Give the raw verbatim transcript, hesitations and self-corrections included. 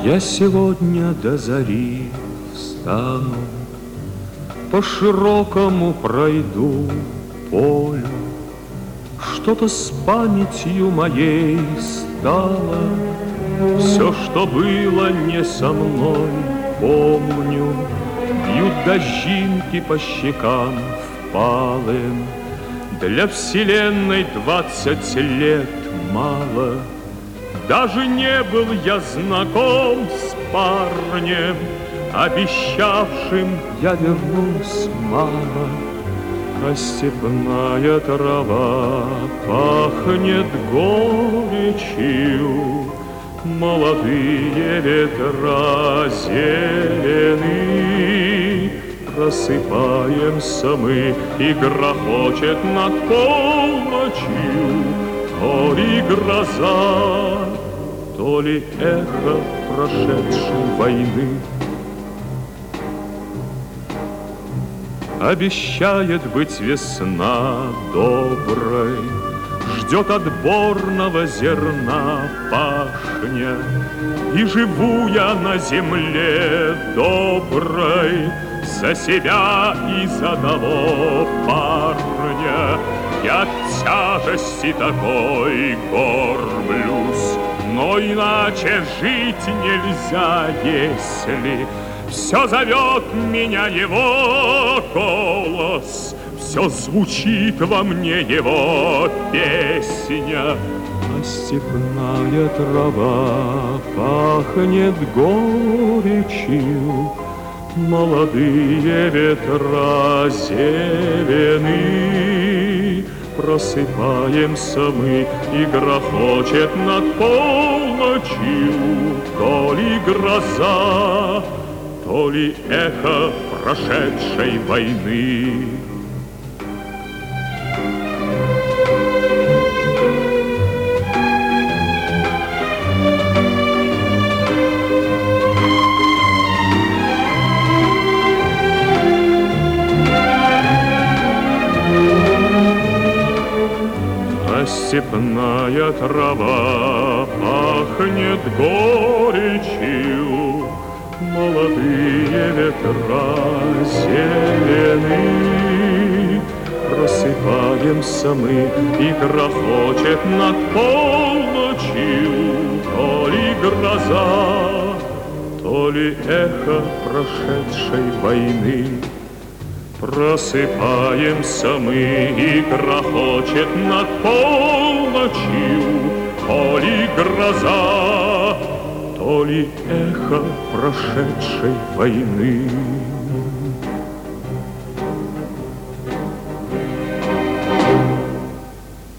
Я сегодня до зари встану, по широкому пройду полю. Что-то с памятью моей стало, все, что было не со мной, помню. Бьют дождинки по щекам впалым. Для вселенной двадцать лет мало. Даже не был я знаком с парнем, обещавшим я вернусь, мама. А степная трава пахнет горечью, молодые ветра зелены. Просыпаемся мы, и грохочет над полночью то ли гроза, то ли эхо прошедшей войны. Обещает быть весна доброй, ждет отборного зерна пашня. И живу я на земле доброй за себя и за того парня. Я от тяжести такой горблюсь, но иначе жить нельзя, если все зовет меня его голос, все звучит во мне его песня. А степная трава пахнет горечью, молодые ветра зелены. Просыпаемся мы, и грохочет над полночью то ли гроза, то ли эхо прошедшей войны. Степная трава пахнет горечью, молодые ветра зелены. Просыпаемся мы, и грохочет над полночью то ли гроза, то ли эхо прошедшей войны. Просыпаемся мы, и грохочет над полночью то ли гроза, то ли эхо прошедшей войны.